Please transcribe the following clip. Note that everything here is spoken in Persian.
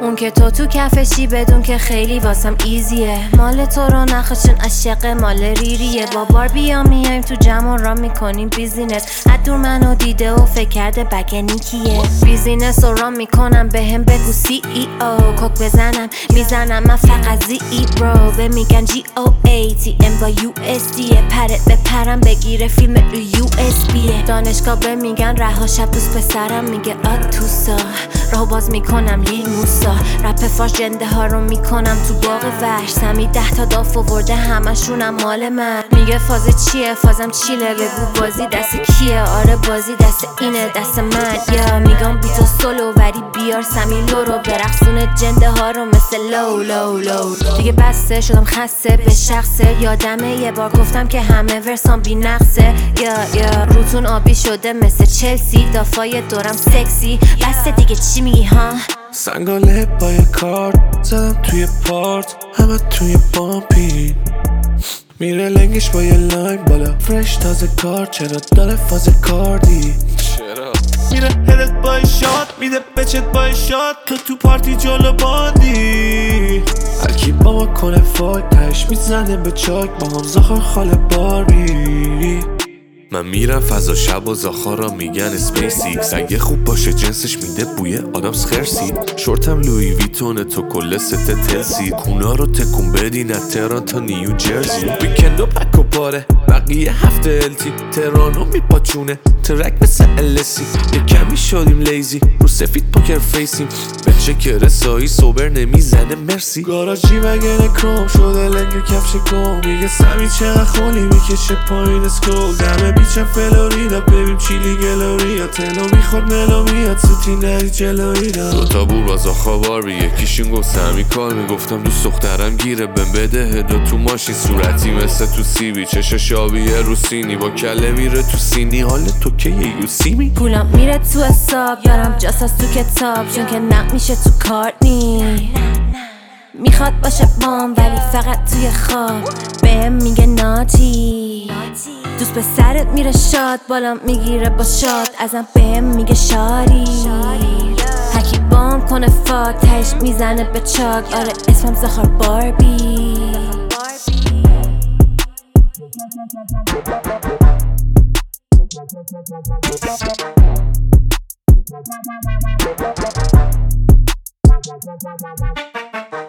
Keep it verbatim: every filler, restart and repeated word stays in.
اون که تو تو کفشی بدون که خیلی واسم ایزیه. مال تو رو نخوشون عشق مال ریریه. با باربیا میایم تو جمع را میکنیم بیزینس. دور منو دیده و فکر کرده بگنی کیه. بیزینس رو را میکنم به هم بگو سی ای او. کوک بزنم میزنم من فقط زی ای برو. به میگن جی او ای تی ام با یو اس دیه. پرت به پرم بگیره فیلم رو یو اس بیه. دانشگاه به میگن رها شب دوست پسرم میگه آتوسا. راهو باز میکنم لیل موسا. رپ فاش جنده ها رو میکنم تو باغ وحش. سمی ده تا داف ورده همشونم مال من. میگه فاز چیه فازم چیله. بگو بازی دست کیه. آره بازی دست اینه دست من. یا میگم بی تو سولو وری بیار سمی لورو. برقصون جنده ها رو مثل لو لو لو. دیگه بسته شدم خسته به شخصه. یادمه یه بار گفتم که همه ورسان بی نقصه. یا یا روتون آبی شده مثل چلسی. دافای دورم سکسی. بسته دیگه چی میگی ها؟ سنگاله با یه کارت زدم توی پارت. همه توی بامپی میره لنگش با یه لایم بالا. فرش تازه کار چرا داره فاز کاردی. چرا میره هدت با شات میده بچت با شات. تو تو پارتی جلو باندی. هرکی با ما کنه فاک تش میزنه به چاک. با هم زخار خاله باربی. من میرم فضا شب و زاخارا میگن اسپیسیکس. اگه خوب باشه جنسش میده بوی آدامس خرسی. شورتم لوی ویتونه تو کل ست تلسی. کونا رو تکون بدی نه تهران تا نیو جرزی. ویکند و پک و پاره بقیه هفته التی. تهرانو میپاچونه ترک مثل السی. یه کمی شدیم لیزی رو سفید پاکر فیسیم. بچه که رسایی سوبر نمیزنه مرسی. گاراژی وگن کروم شده لنگ کفش گم. میگه سمی چقدر خولی میکشه پایین اسکول. دمه بیچم فلوریدا ببین چیلی گلوریا. تلو میخورد ملو میاد سوتی ندی جلویدا. دوتا بور باز آخا باربی یکیشون گفت سمی کار. میگفتم دوست دخترم گیره بهم بده هدو تو ماشین. صورتی مثل تو سیبی چش شابیه رو سینی. با کله میره تو سینی حال تو که یه یو سی می. پولم میره تو حساب دارم جاساس تو کتاب. چون که نق میشه تو کارت نی. میخواد باشه بام ولی فقط توی خواب. بهم میگه ناتی. دوست به سرت میره شاد بالام میگیره با شاد. ازم بهم میگه شاری. هرکی بام کنه فاک تهش میزنه به چاک. آره اسمم زخار باربی.